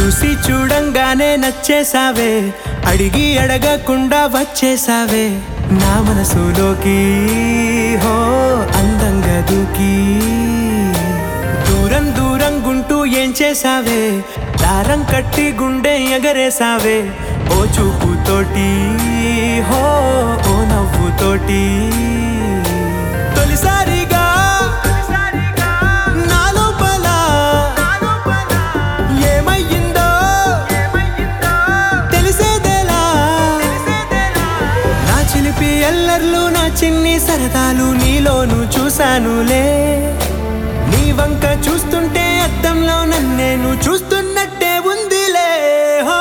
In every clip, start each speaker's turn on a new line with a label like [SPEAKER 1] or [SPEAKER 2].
[SPEAKER 1] చూసి చూడంగానే నచ్చేసావే, అడిగి అడగకుండా వచ్చేసావే నా మనసులోకి. హో అందంగా దూకి దూరం దూరం గుంటూ ఏం చేసావే, దారం కట్టి గుండె ఎగరేసావే ఓ చూపుతోటి, హో ఓ నవ్వుతోటి. తొలిసారిగా నా లోపల ఏమయ్యిందో తెలిసేదేలా. నా చిలిపి ఎల్లర్లు నా చిన్ని సరదాలు నీలోను చూశానులే. నీ వంక చూస్తుంటే అద్దంలో నన్నేను చూస్తున్నట్టే ఉందిలే. హో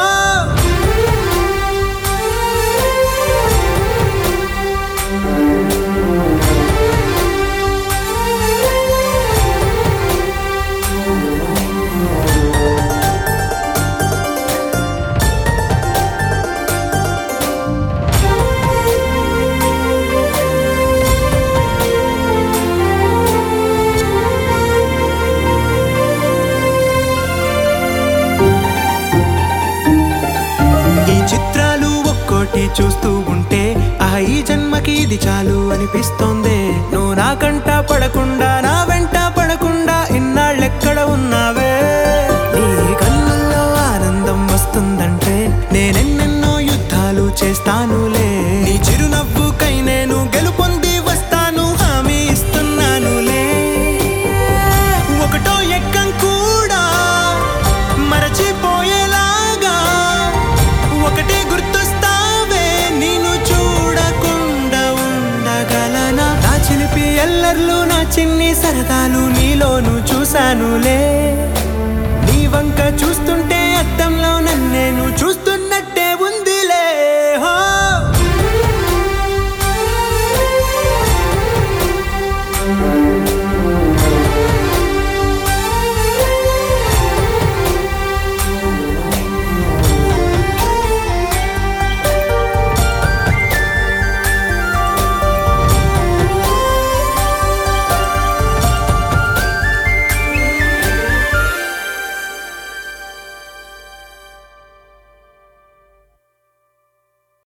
[SPEAKER 1] చిత్రాలు ఒక్కోటి చూస్తూ ఉంటే ఈ జన్మకి ఇది చాలు అనిపిస్తోందే. నువ్వు నా కంట పడకుండా నా వెంట పడకుండా ఇన్నాళ్ళెక్కడ ఉన్నావే. నీ కన్నుల్లో ఆనందం వస్తుందంటే నేనెన్నెన్నో యుద్ధాలు చేస్తానులే. నీ చిరునవ్వుకై నేను గెలుపొంది వస్తాను హామీ ఇస్తున్నానులే. ఒకటో ఎక్కం కూడా మరచిపోయేలాగా ఒకటే గుర్తొస్తావే, నేను చూడకుండా ఉండగలనా. నా చిలిపి ఎల్లర్లు నా చిన్ని సరదాలు నీలోను చూశానులే.